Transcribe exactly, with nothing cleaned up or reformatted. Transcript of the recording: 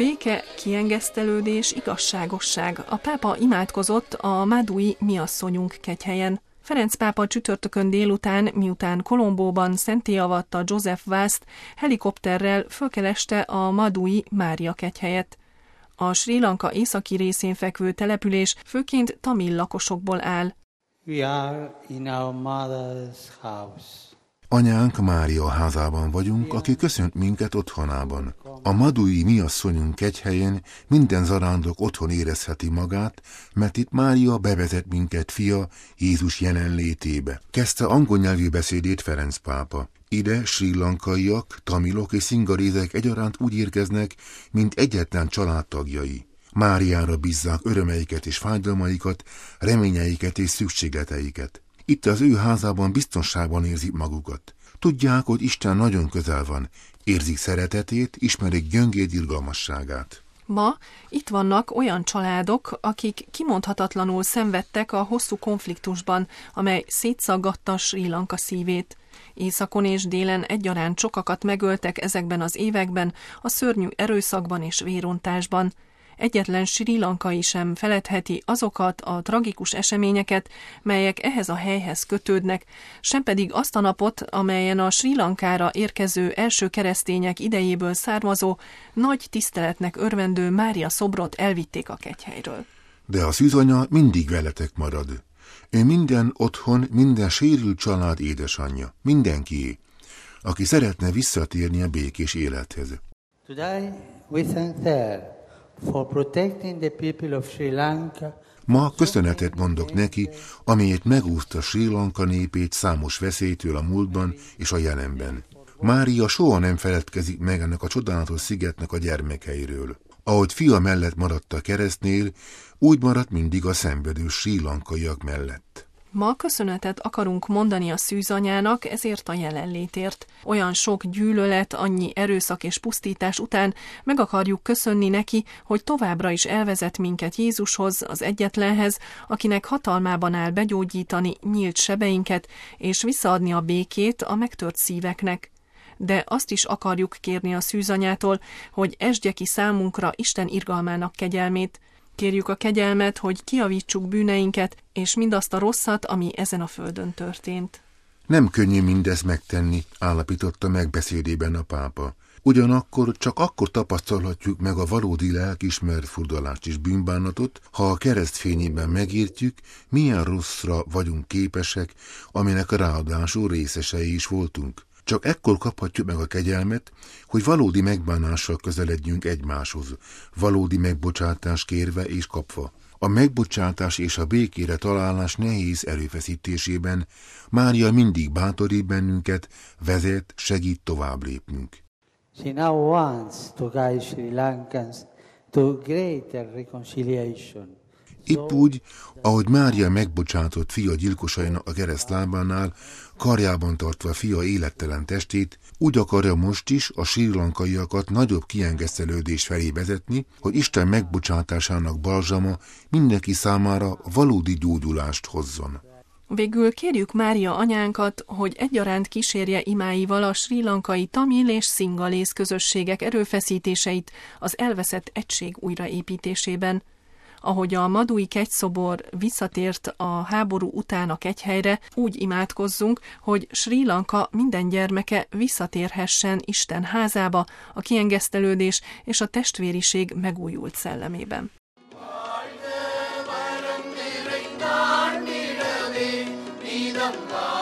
Béke, kiengesztelődés, igazságosság. A pápa imádkozott a Madui Mi asszonyunk kegyhelyen. Ferenc pápa csütörtökön délután, miután Kolombóban szentté avatta Joseph Vast, helikopterrel fölkereste a Madui Mária kegyhelyet. A Srí Lanka északi részén fekvő település főként tamil lakosokból áll. We are in our mother's house. Anyánk Mária házában vagyunk, aki köszönt minket otthonában. A Madui Mi asszonyunk kegyhelyen minden zarándok otthon érezheti magát, mert itt Mária bevezet minket fia Jézus jelenlétébe. Kezdte angol nyelvű beszédét Ferenc pápa. Ide srí lankaiak, tamilok és szingarézek egyaránt úgy érkeznek, mint egyetlen családtagjai. Máriára bízzák örömeiket és fájdalmaikat, reményeiket és szükségleteiket. Itt az ő házában biztonságban érzik magukat. Tudják, hogy Isten nagyon közel van, érzik szeretetét, ismerik gyöngéd irgalmasságát. Ma itt vannak olyan családok, akik kimondhatatlanul szenvedtek a hosszú konfliktusban, amely szétszaggatta Srí Lanka szívét. Északon és délen egyaránt sokakat megöltek ezekben az években, a szörnyű erőszakban és vérontásban. Egyetlen srí lankai sem feledheti azokat a tragikus eseményeket, melyek ehhez a helyhez kötődnek, sem pedig azt a napot, amelyen a Srí Lankára érkező első keresztények idejéből származó, nagy tiszteletnek örvendő Mária szobrot elvitték a kegyhelyről. De a szűzanya mindig veletek marad. Ő minden otthon, minden sérült család édesanyja, mindenkié, aki szeretne visszatérni a békés élethez. Today we thank her for protecting the people of Sri Lanka. Ma köszönetet mondok neki, amiért megúszta Srí Lanka népét számos veszélytől a múltban és a jelenben. Mária soha nem feledkezik meg ennek a csodálatos szigetnek a gyermekeiről. Ahogy fia mellett maradt a keresztnél, úgy maradt mindig a szenvedő srí lankaiak mellett. Ma köszönetet akarunk mondani a szűzanyának ezért a jelenlétért. Olyan sok gyűlölet, annyi erőszak és pusztítás után meg akarjuk köszönni neki, hogy továbbra is elvezet minket Jézushoz, az egyetlenhez, akinek hatalmában áll begyógyítani nyílt sebeinket, és visszaadni a békét a megtört szíveknek. De azt is akarjuk kérni a szűzanyától, hogy esdje ki számunkra Isten irgalmának kegyelmét. Kérjük a kegyelmet, hogy kijavítsuk bűneinket, és mindazt a rosszat, ami ezen a földön történt. Nem könnyű mindezt megtenni, állapította meg beszédében a pápa. Ugyanakkor csak akkor tapasztalhatjuk meg a valódi lelkiismeret furdalást és bűnbánatot, ha a kereszt fényében megértjük, milyen rosszra vagyunk képesek, aminek ráadásul részesei is voltunk. Csak ekkor kaphatjuk meg a kegyelmet, hogy valódi megbánással közeledjünk egymáshoz, valódi megbocsátást kérve és kapva. A megbocsátás és a békére találás nehéz erőfeszítésében Mária mindig bátorít bennünket, vezet, segít tovább lépnünk. She now wants to guide Sri Lankans to greater reconciliation. Épp úgy, ahogy Mária megbocsátott fia gyilkosainak a kereszt lábánál, karjában tartva fia élettelen testét, úgy akarja most is a srí lankaiakat nagyobb kiengesztelődés felé vezetni, hogy Isten megbocsátásának balzsama mindenki számára valódi gyógyulást hozzon. Végül kérjük Mária anyánkat, hogy egyaránt kísérje imáival a srí lankai tamil és szingalész közösségek erőfeszítéseit az elveszett egység újraépítésében. Ahogy a Madui kegyszobor visszatért a háború után a kegyhelyre, úgy imádkozzunk, hogy Srí Lanka minden gyermeke visszatérhessen Isten házába a kiengesztelődés és a testvériség megújult szellemében. வாழ்க வரம் நிறைந்தாண்டிடவே நீதம்